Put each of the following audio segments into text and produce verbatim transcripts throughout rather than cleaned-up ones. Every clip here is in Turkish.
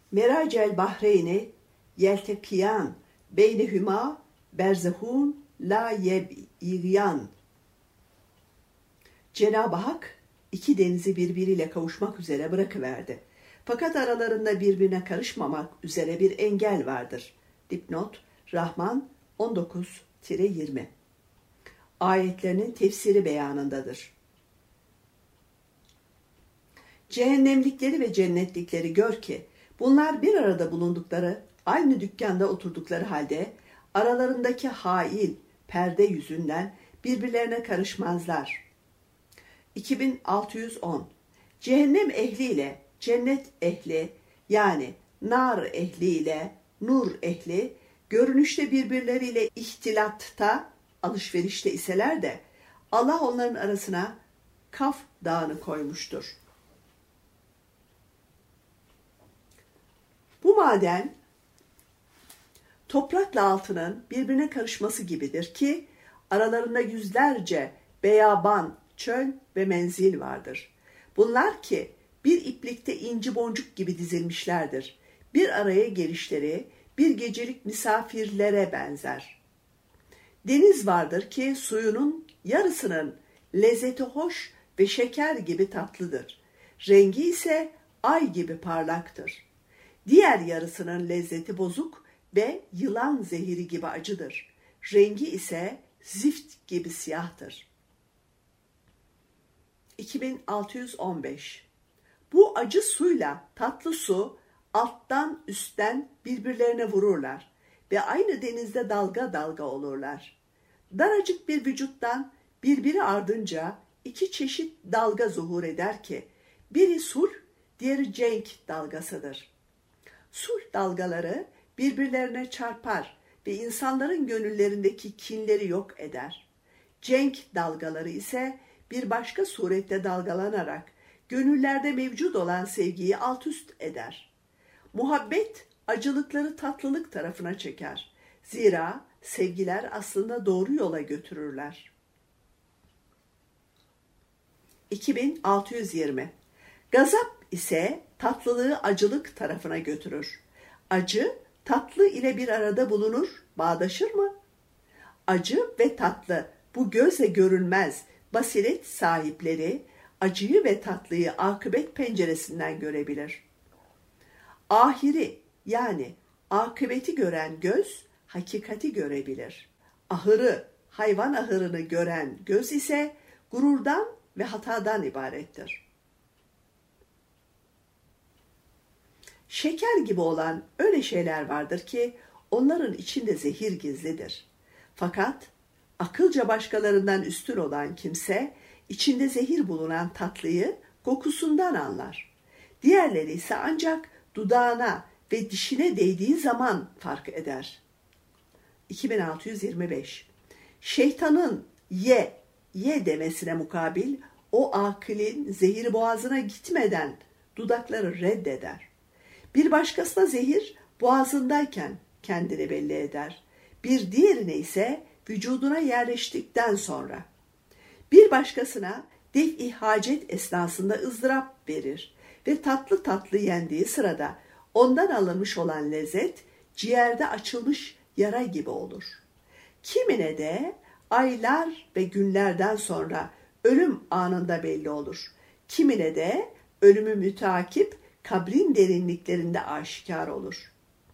Meracel bahreyni yeltekiyan beynehuma berzehun la yeb'yan. Cenab-ı Hak iki denizi birbiriyle kavuşmak üzere bırakıverdi. Fakat aralarında birbirine karışmamak üzere bir engel vardır. Dipnot Rahman on dokuz yirmi. Ayetlerinin tefsiri beyanındadır. Cehennemlikleri ve cennetlikleri gör ki bunlar bir arada bulundukları, aynı dükkanda oturdukları halde aralarındaki hail, perde yüzünden birbirlerine karışmazlar. iki bin altı yüz on. Cehennem ehliyle cennet ehli, yani nar ehliyle nur ehli görünüşte birbirleriyle ihtilatta, alışverişte iseler de Allah onların arasına Kaf dağını koymuştur. Bu maden toprakla altının birbirine karışması gibidir ki aralarında yüzlerce beyaban, çöl ve menzil vardır. Bunlar ki bir iplikte inci boncuk gibi dizilmişlerdir. Bir araya gelişleri bir gecelik misafirlere benzer. Deniz vardır ki suyunun yarısının lezzeti hoş ve şeker gibi tatlıdır. Rengi ise ay gibi parlaktır. Diğer yarısının lezzeti bozuk ve yılan zehiri gibi acıdır. Rengi ise zift gibi siyahtır. iki bin altı yüz on beş. Bu acı suyla tatlı su alttan üstten birbirlerine vururlar ve aynı denizde dalga dalga olurlar. Daracık bir vücuttan birbiri ardınca iki çeşit dalga zuhur eder ki biri sulh, diğeri cenk dalgasıdır. Sulh dalgaları birbirlerine çarpar ve insanların gönüllerindeki kinleri yok eder. Cenk dalgaları ise bir başka surette dalgalanarak gönüllerde mevcut olan sevgiyi alt üst eder. Muhabbet acılıkları tatlılık tarafına çeker. Zira sevgiler aslında doğru yola götürürler. iki bin altı yüz yirmi. Gazap ise tatlılığı acılık tarafına götürür. Acı tatlı ile bir arada bulunur, bağdaşır mı? Acı ve tatlı bu gözle görülmez basiret sahipleri acıyı ve tatlıyı akıbet penceresinden görebilir. Ahiri yani akıbeti gören göz hakikati görebilir. Ahırı, hayvan ahırını gören göz ise gururdan ve hatadan ibarettir. Şeker gibi olan öyle şeyler vardır ki onların içinde zehir gizlidir. Fakat akılca başkalarından üstün olan kimse içinde zehir bulunan tatlıyı kokusundan anlar. Diğerleri ise ancak dudağına ve dişine değdiği zaman fark eder. iki bin altı yüz yirmi beş. Şeytanın ye, ye demesine mukabil o akılin zehiri boğazına gitmeden dudakları reddeder. Bir başkasına zehir boğazındayken kendini belli eder. Bir diğerine ise vücuduna yerleştikten sonra. Bir başkasına def-i hacet esnasında ızdırap verir ve tatlı tatlı yendiği sırada ondan alınmış olan lezzet ciğerde açılmış yara gibi olur. Kimine de aylar ve günlerden sonra ölüm anında belli olur. Kimine de ölümü müteakip kabrin derinliklerinde aşikar olur.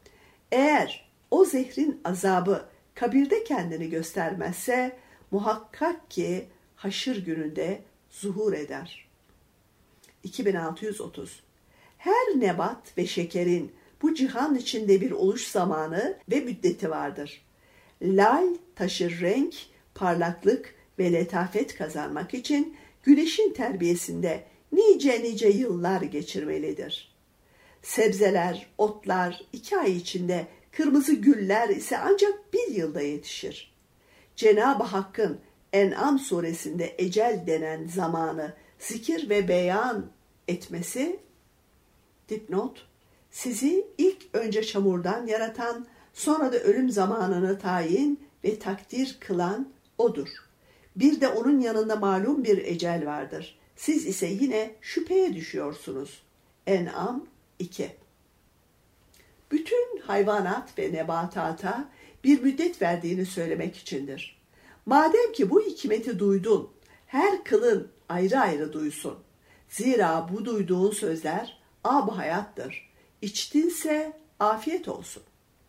Eğer o zehrin azabı kabirde kendini göstermezse muhakkak ki haşır gününde zuhur eder. iki bin altı yüz otuz. Her nebat ve şekerin bu cihan içinde bir oluş zamanı ve müddeti vardır. Lal taşır renk, parlaklık ve letafet kazanmak için güneşin terbiyesinde nice nice yıllar geçirmelidir. Sebzeler, otlar iki ay içinde, kırmızı güller ise ancak bir yılda yetişir. Cenab-ı Hakk'ın En'am suresinde ecel denen zamanı zikir ve beyan etmesi, dipnot, sizi ilk önce çamurdan yaratan, sonra da ölüm zamanını tayin ve takdir kılan O'dur. Bir de O'nun yanında malum bir ecel vardır. Siz ise yine şüpheye düşüyorsunuz. En'am iki. bütün hayvanat ve nebatata bir müddet verdiğini söylemek içindir. Madem ki bu hikmeti duydun, her kılın ayrı ayrı duysun. Zira bu duyduğun sözler ab hayattır. İçtinse afiyet olsun.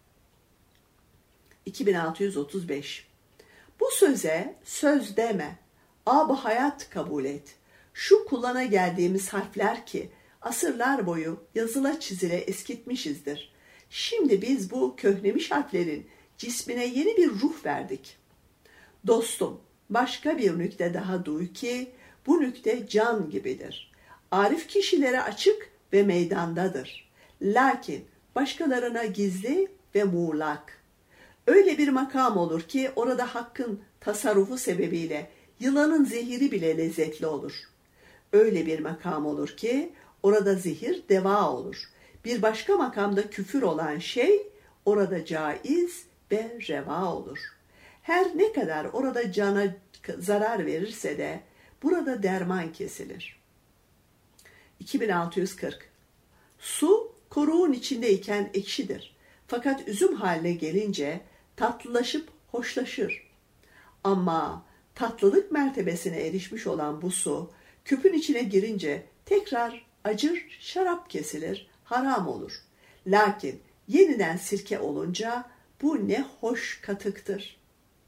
iki bin altı yüz otuz beş. Bu söze söz deme, ab hayat kabul et. Şu kullana geldiğimiz harfler ki asırlar boyu yazıla çizile eskitmişizdir. Şimdi biz bu köhnemiş harflerin cismine yeni bir ruh verdik. Dostum, başka bir nükte daha duy ki bu nükte can gibidir. Arif kişilere açık ve meydandadır. Lakin başkalarına gizli ve muğlak. Öyle bir makam olur ki orada hakkın tasarrufu sebebiyle yılanın zehiri bile lezzetli olur. Öyle bir makam olur ki orada zehir deva olur. Bir başka makamda küfür olan şey orada caiz ve reva olur. Her ne kadar orada cana zarar verirse de burada derman kesilir. iki bin altı yüz kırk. Su koruğun içindeyken ekşidir. Fakat üzüm haline gelince tatlılaşıp hoşlaşır. Ama tatlılık mertebesine erişmiş olan bu su küpün içine girince tekrar acır, şarap kesilir, haram olur. Lakin yeniden sirke olunca bu ne hoş katıktır.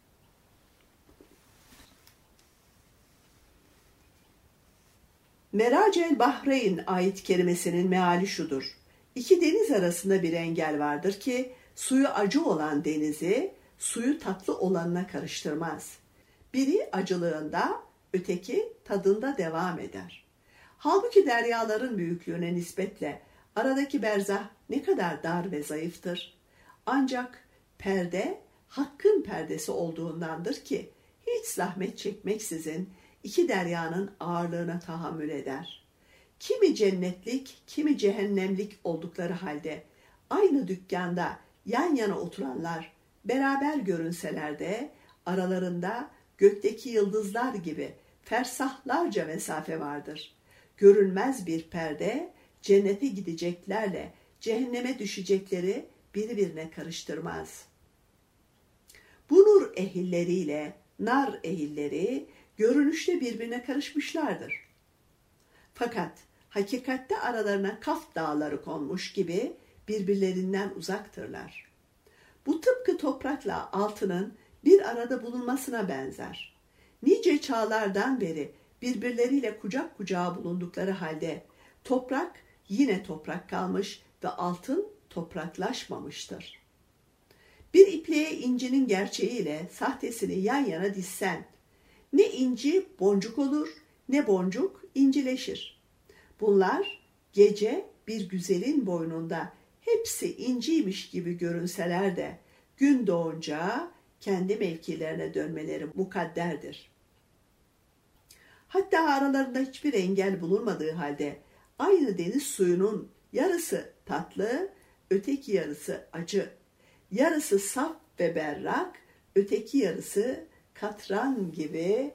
Meracel Bahreyn ayet kerimesinin meali şudur. İki deniz arasında bir engel vardır ki suyu acı olan denizi suyu tatlı olanına karıştırmaz. Biri acılığında, öteki tadında devam eder. Halbuki deryaların büyüklüğüne nispetle aradaki berzah ne kadar dar ve zayıftır. Ancak perde hakkın perdesi olduğundandır ki hiç zahmet çekmeksizin iki deryanın ağırlığına tahammül eder. Kimi cennetlik, kimi cehennemlik oldukları halde aynı dükkanda yan yana oturanlar beraber görünseler de aralarında gökteki yıldızlar gibi fersahlarca mesafe vardır. Görünmez bir perde cennete gideceklerle cehenneme düşecekleri birbirine karıştırmaz. Bu nur ehilleriyle nar ehilleri görünüşte birbirine karışmışlardır. Fakat hakikatte aralarına Kaf dağları konmuş gibi birbirlerinden uzaktırlar. Bu tıpkı toprakla altının bir arada bulunmasına benzer. Nice çağlardan beri birbirleriyle kucak kucağa bulundukları halde toprak yine toprak kalmış ve altın topraklaşmamıştır. Bir ipliğe incinin gerçeğiyle sahtesini yan yana dizsen, ne inci boncuk olur, ne boncuk incileşir. Bunlar gece bir güzelin boynunda hepsi inciymiş gibi görünseler de gün doğunca kendi mevkilerine dönmeleri mukadderdir. Hatta aralarında hiçbir engel bulunmadığı halde aynı deniz suyunun yarısı tatlı, öteki yarısı acı, yarısı saf ve berrak, öteki yarısı katran gibi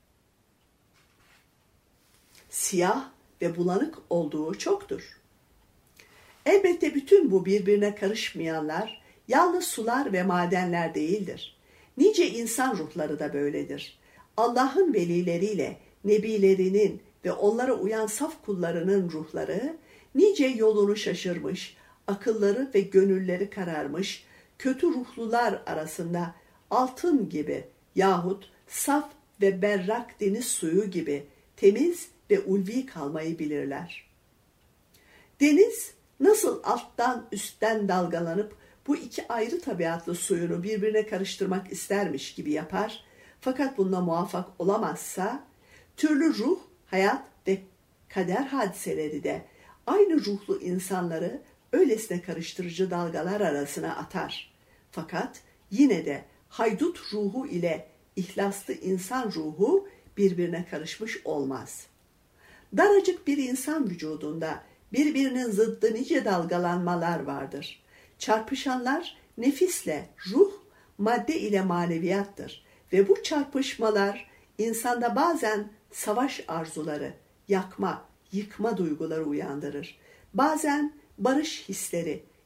siyah ve bulanık olduğu çoktur. Elbette bütün bu birbirine karışmayanlar yalnız sular ve madenler değildir. Nice insan ruhları da böyledir. Allah'ın velileriyle nebilerinin ve onlara uyan saf kullarının ruhları nice yolunu şaşırmış, akılları ve gönülleri kararmış, kötü ruhlular arasında altın gibi yahut saf ve berrak deniz suyu gibi temiz ve ulvi kalmayı bilirler. Deniz nasıl alttan üstten dalgalanıp bu iki ayrı tabiatlı suyunu birbirine karıştırmak istermiş gibi yapar, fakat bunda muvaffak olamazsa, türlü ruh, hayat ve kader hadiseleri de aynı ruhlu insanları öylesine karıştırıcı dalgalar arasına atar. Fakat yine de haydut ruhu ile ihlaslı insan ruhu birbirine karışmış olmaz. Daracık bir insan vücudunda birbirinin zıddı nice dalgalanmalar vardır. Çarpışanlar nefisle ruh, madde ile maneviyattır ve bu çarpışmalar insanda bazen savaş arzuları, yakma, yıkma duyguları uyandırır. Bazen barış hisleri,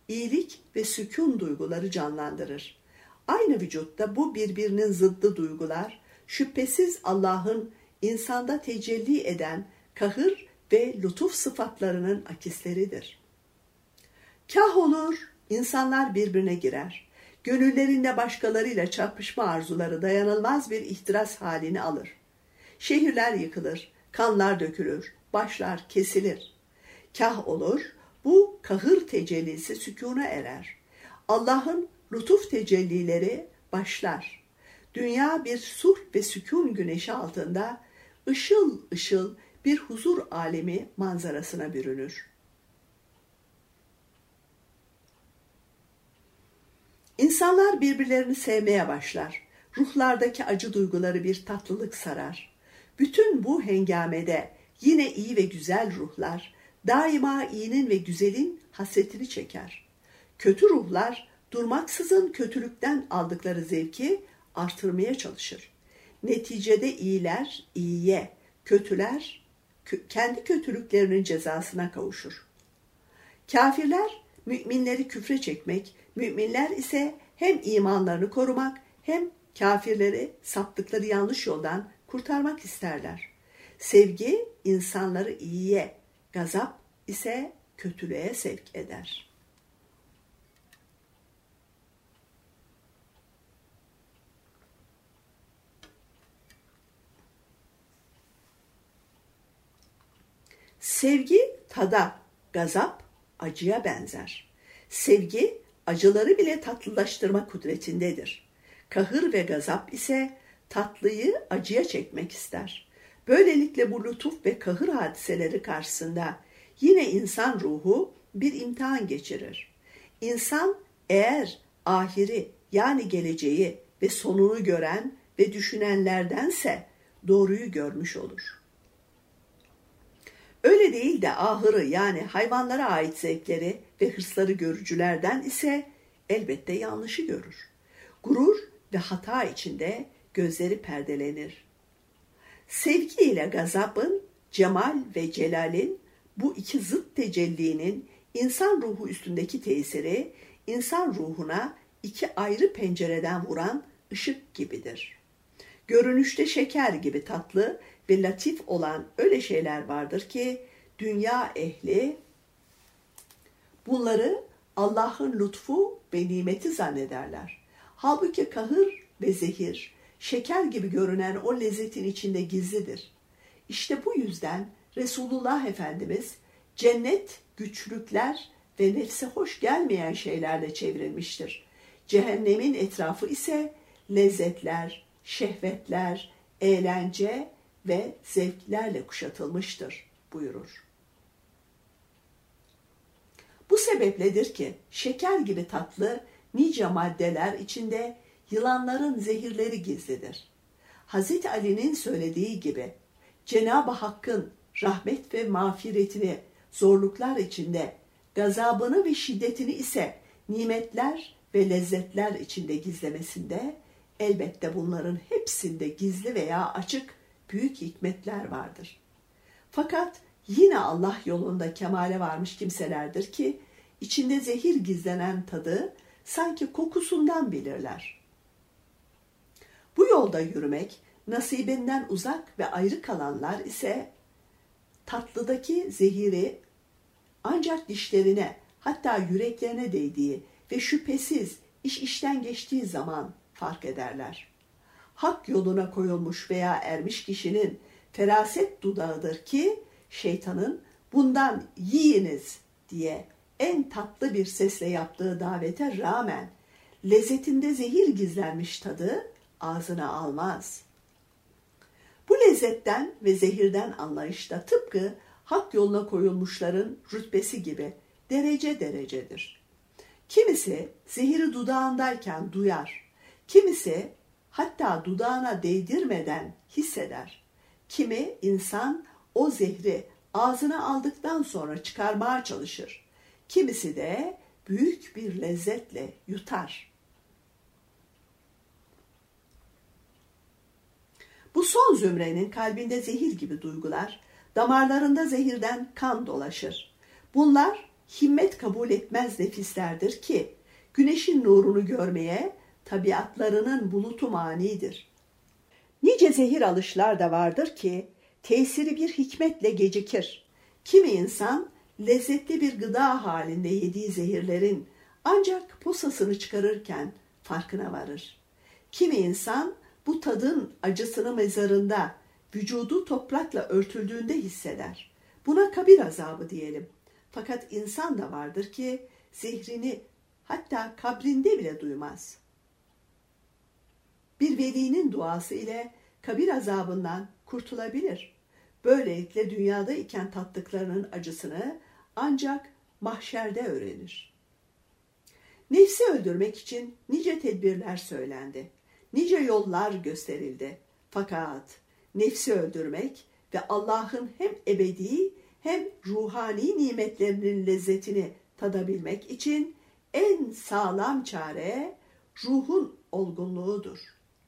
iyilik ve sükun duyguları canlandırır. Aynı vücutta bu birbirinin zıddı duygular, şüphesiz Allah'ın insanda tecelli eden kahır ve lütuf sıfatlarının akisleridir. Kah olur, insanlar birbirine girer. Gönüllerinde başkalarıyla çarpışma arzuları dayanılmaz bir ihtiras halini alır. Şehirler yıkılır, kanlar dökülür, başlar kesilir. Kah olur, bu kahır tecellisi sükûna erer. Allah'ın lütuf tecellileri başlar. Dünya bir sulh ve sükûn güneşi altında ışıl ışıl bir huzur alemi manzarasına bürünür. İnsanlar birbirlerini sevmeye başlar. Ruhlardaki acı duyguları bir tatlılık sarar. Bütün bu hengamede yine iyi ve güzel ruhlar daima iyinin ve güzelin hasretini çeker. Kötü ruhlar durmaksızın kötülükten aldıkları zevki artırmaya çalışır. Neticede iyiler iyiye, kötüler kendi kötülüklerinin cezasına kavuşur. Kafirler müminleri küfre çekmek, müminler ise hem imanlarını korumak hem kafirleri saptıkları yanlış yoldan kurtarmak isterler. Sevgi insanları iyiye, gazap ise kötülüğe sevk eder. Sevgi tada, gazap acıya benzer. Sevgi acıları bile tatlılaştırma kudretindedir. Kahır ve gazap ise tatlıyı acıya çekmek ister. Böylelikle bu lütuf ve kahır hadiseleri karşısında yine insan ruhu bir imtihan geçirir. İnsan eğer ahiri yani geleceği ve sonunu gören ve düşünenlerdense doğruyu görmüş olur. Öyle değil de ahırı yani hayvanlara ait zevkleri ve hırsları görücülerden ise elbette yanlışı görür. Gurur ve hata içinde gözleri perdelenir. Sevgi ile gazabın, cemal ve celalin bu iki zıt tecellinin insan ruhu üstündeki tesiri, insan ruhuna iki ayrı pencereden vuran ışık gibidir. Görünüşte şeker gibi tatlı ve latif olan öyle şeyler vardır ki dünya ehli bunları Allah'ın lütfu ve nimeti zannederler. Halbuki kahır ve zehir, şeker gibi görünen o lezzetin içinde gizlidir. İşte bu yüzden Resulullah Efendimiz cennet güçlükler ve nefse hoş gelmeyen şeylerle çevrilmiştir. Cehennemin etrafı ise lezzetler, şehvetler, eğlence ve zevklerle kuşatılmıştır buyurur. Bu sebepledir ki şeker gibi tatlı nice maddeler içinde yılanların zehirleri gizlidir. Hazreti Ali'nin söylediği gibi Cenab-ı Hakk'ın rahmet ve mağfiretini zorluklar içinde, gazabını ve şiddetini ise nimetler ve lezzetler içinde gizlemesinde elbette bunların hepsinde gizli veya açık büyük hikmetler vardır. Fakat yine Allah yolunda kemale varmış kimselerdir ki içinde zehir gizlenen tadı sanki kokusundan bilirler. Bu yolda yürümek nasibinden uzak ve ayrı kalanlar ise tatlıdaki zehiri ancak dişlerine hatta yüreklerine değdiği ve şüphesiz iş işten geçtiği zaman fark ederler. Hak yoluna koyulmuş veya ermiş kişinin feraset dudağıdır ki şeytanın bundan yiyiniz diye en tatlı bir sesle yaptığı davete rağmen lezzetinde zehir gizlenmiş tadı ağzına almaz. Bu lezzetten ve zehirden anlayışta tıpkı hak yoluna koyulmuşların rütbesi gibi derece derecedir. Kimisi zehiri dudağındayken duyar, kimisi hatta dudağına değdirmeden hisseder. Kimi insan o zehri ağzına aldıktan sonra çıkarmaya çalışır. Kimisi de büyük bir lezzetle yutar. Bu son zümrenin kalbinde zehir gibi duygular, damarlarında zehirden kan dolaşır. Bunlar himmet kabul etmez nefislerdir ki, güneşin nurunu görmeye tabiatlarının bulutu manidir. Nice zehir alışlar da vardır ki, tesiri bir hikmetle gecikir. Kimi insan, lezzetli bir gıda halinde yediği zehirlerin ancak posasını çıkarırken farkına varır. Kimi insan, bu tadın acısını mezarında, vücudu toprakla örtüldüğünde hisseder. Buna kabir azabı diyelim. Fakat insan da vardır ki zehrini hatta kabrinde bile duymaz. Bir velinin duası ile kabir azabından kurtulabilir. Böylelikle dünyada iken tattıklarının acısını ancak mahşerde öğrenir. Nefsi öldürmek için nice tedbirler söylendi. Nice yollar gösterildi. Fakat nefsi öldürmek ve Allah'ın hem ebedi hem ruhani nimetlerinin lezzetini tadabilmek için en sağlam çare ruhun olgunluğudur.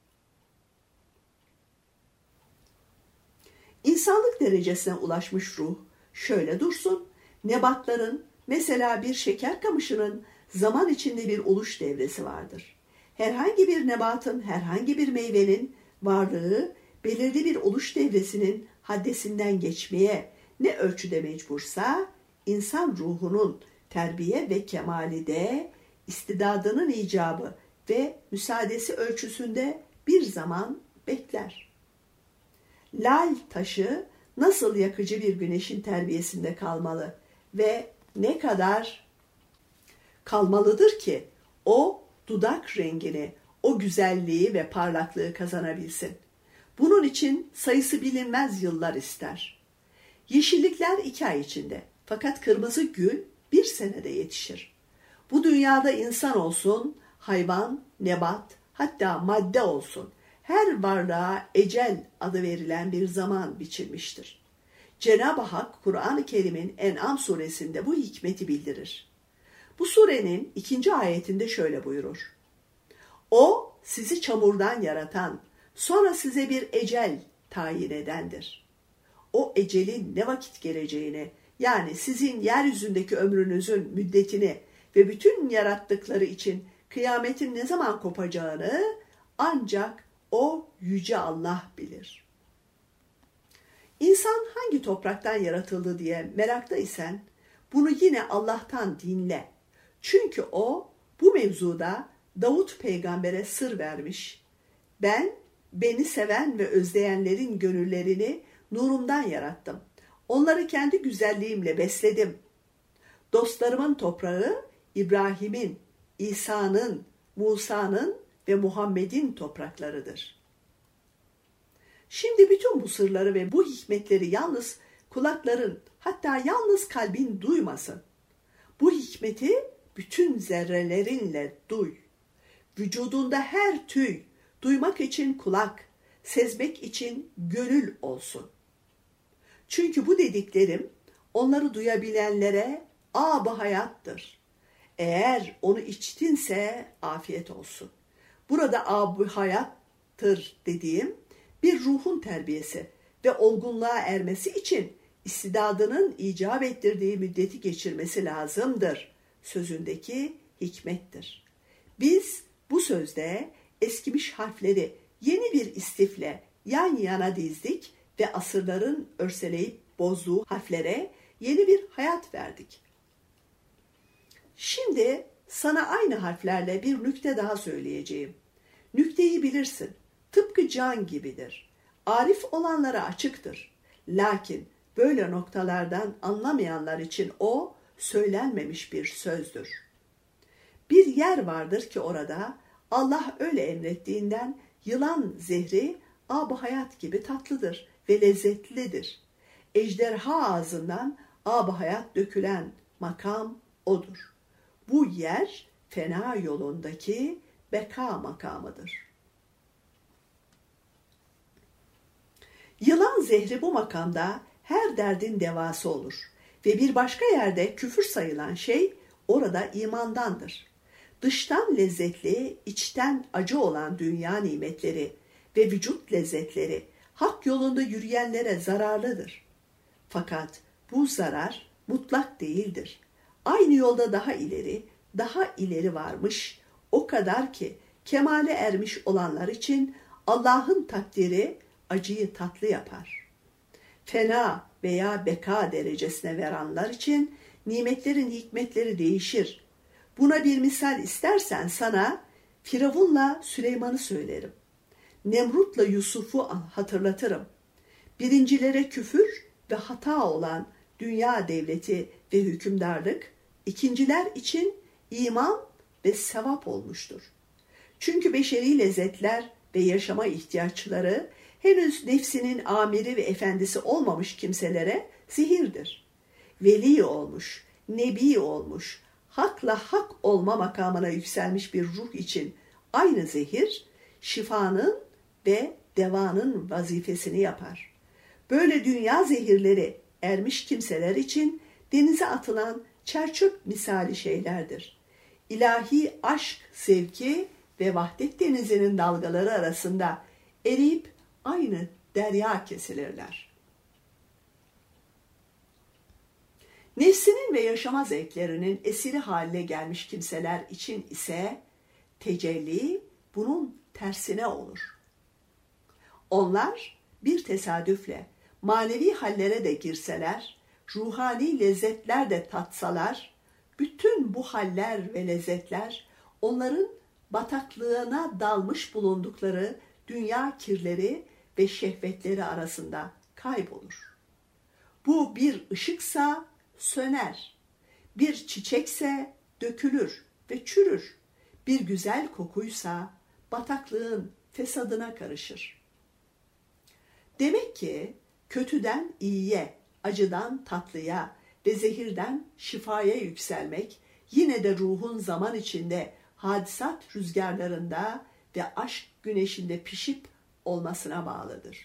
İnsanlık derecesine ulaşmış ruh şöyle dursun, nebatların, mesela bir şeker kamışının zaman içinde bir oluş devresi vardır. Herhangi bir nebatın, herhangi bir meyvenin varlığı belirli bir oluş devresinin haddesinden geçmeye ne ölçüde mecbursa, insan ruhunun terbiye ve kemali de istidadının icabı ve müsaadesi ölçüsünde bir zaman bekler. Lal taşı nasıl yakıcı bir güneşin terbiyesinde kalmalı ve ne kadar kalmalıdır ki o dudak rengini, o güzelliği ve parlaklığı kazanabilsin. Bunun için sayısı bilinmez yıllar ister. Yeşillikler iki ay içinde, fakat kırmızı gül bir senede yetişir. Bu dünyada insan olsun, hayvan, nebat, hatta madde olsun, her varlığa ecel adı verilen bir zaman biçilmiştir. Cenab-ı Hak, Kur'an-ı Kerim'in En'am suresinde bu hikmeti bildirir. Bu surenin ikinci ayetinde şöyle buyurur. O, sizi çamurdan yaratan, sonra size bir ecel tayin edendir. O ecelin ne vakit geleceğini, yani sizin yeryüzündeki ömrünüzün müddetini ve bütün yarattıkları için kıyametin ne zaman kopacağını ancak o yüce Allah bilir. İnsan hangi topraktan yaratıldı diye merakta isen bunu yine Allah'tan dinle. Çünkü o bu mevzuda Davut peygambere sır vermiş. Ben beni seven ve özleyenlerin gönüllerini nurumdan yarattım. Onları kendi güzelliğimle besledim. Dostlarımın toprağı İbrahim'in, İsa'nın, Musa'nın ve Muhammed'in topraklarıdır. Şimdi bütün bu sırları ve bu hikmetleri yalnız kulakların, hatta yalnız kalbin duymasın. Bu hikmeti bütün zerrelerinle duy. Vücudunda her tüy, duymak için kulak, sezmek için gönül olsun. Çünkü bu dediklerim onları duyabilenlere âb-ı hayattır. Eğer onu içtinse afiyet olsun. Burada âb-ı hayattır dediğim bir ruhun terbiyesi ve olgunluğa ermesi için istidadının icap ettirdiği müddeti geçirmesi lazımdır sözündeki hikmettir. Biz bu sözde eskimiş harfleri yeni bir istifle yan yana dizdik ve asırların örseleyip bozduğu harflere yeni bir hayat verdik. Şimdi sana aynı harflerle bir nükte daha söyleyeceğim. Nükteyi bilirsin. Tıpkı can gibidir. Arif olanlara açıktır. Lakin böyle noktalardan anlamayanlar için o söylenmemiş bir sözdür. Bir yer vardır ki orada Allah öyle emrettiğinden yılan zehri âb-ı hayat gibi tatlıdır ve lezzetlidir. Ejderha ağzından âb-ı hayat dökülen makam odur. Bu yer fena yolundaki beka makamıdır. Yılan zehri bu makamda her derdin devası olur ve bir başka yerde küfür sayılan şey orada imandandır. Dıştan lezzetli, içten acı olan dünya nimetleri ve vücut lezzetleri hak yolunda yürüyenlere zararlıdır. Fakat bu zarar mutlak değildir. Aynı yolda daha ileri, daha ileri varmış, o kadar ki kemale ermiş olanlar için Allah'ın takdiri acıyı tatlı yapar. Fena veya beka derecesine varanlar için nimetlerin hikmetleri değişir. Buna bir misal istersen sana Firavun'la Süleyman'ı söylerim. Nemrut'la Yusuf'u hatırlatırım. Birincilere küfür ve hata olan dünya devleti ve hükümdarlık, ikinciler için iman ve sevap olmuştur. Çünkü beşeri lezzetler ve yaşama ihtiyaçları henüz nefsinin amiri ve efendisi olmamış kimselere zehirdir. Veli olmuş, nebi olmuş, hakla hak olma makamına yükselmiş bir ruh için aynı zehir, şifanın ve devanın vazifesini yapar. Böyle dünya zehirleri ermiş kimseler için denize atılan çerçöp misali şeylerdir. İlahi aşk zevki ve vahdet denizinin dalgaları arasında eriyip aynı derya kesilirler. Nefsinin ve yaşama zevklerinin esiri haline gelmiş kimseler için ise tecelli bunun tersine olur. Onlar bir tesadüfle manevi hallere de girseler, ruhani lezzetler de tatsalar, bütün bu haller ve lezzetler onların bataklığına dalmış bulundukları dünya kirleri ve şehvetleri arasında kaybolur. Bu bir ışıksa söner, bir çiçekse dökülür ve çürür, bir güzel kokuysa bataklığın fesadına karışır. Demek ki kötüden iyiye, acıdan tatlıya ve zehirden şifaya yükselmek yine de ruhun zaman içinde hadisat rüzgarlarında ve aşk güneşinde pişip olmasına bağlıdır.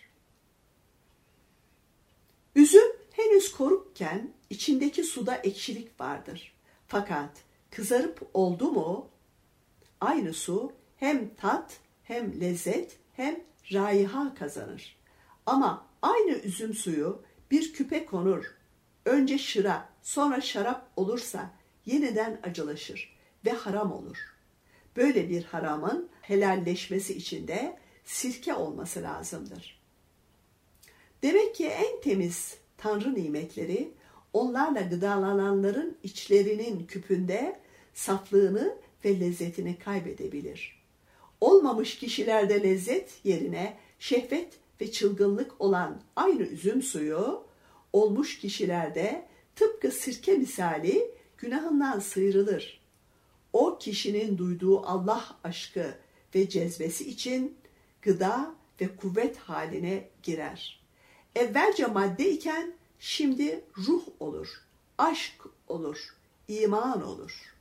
Üzüm henüz korukken içindeki suda ekşilik vardır. Fakat kızarıp oldu mu aynı su hem tat hem lezzet hem raiha kazanır. Ama aynı üzüm suyu bir küpe konur. Önce şıra, sonra şarap olursa yeniden acılaşır ve haram olur. Böyle bir haramın helalleşmesi için de sirke olması lazımdır. Demek ki en temiz Tanrı nimetleri onlarla gıdalananların içlerinin küpünde saflığını ve lezzetini kaybedebilir. Olmamış kişilerde lezzet yerine şehvet ve çılgınlık olan aynı üzüm suyu, olmuş kişilerde tıpkı sirke misali günahından sıyrılır. O kişinin duyduğu Allah aşkı ve cezbesi için gıda ve kuvvet haline girer. Evvelce madde iken şimdi ruh olur, aşk olur, iman olur.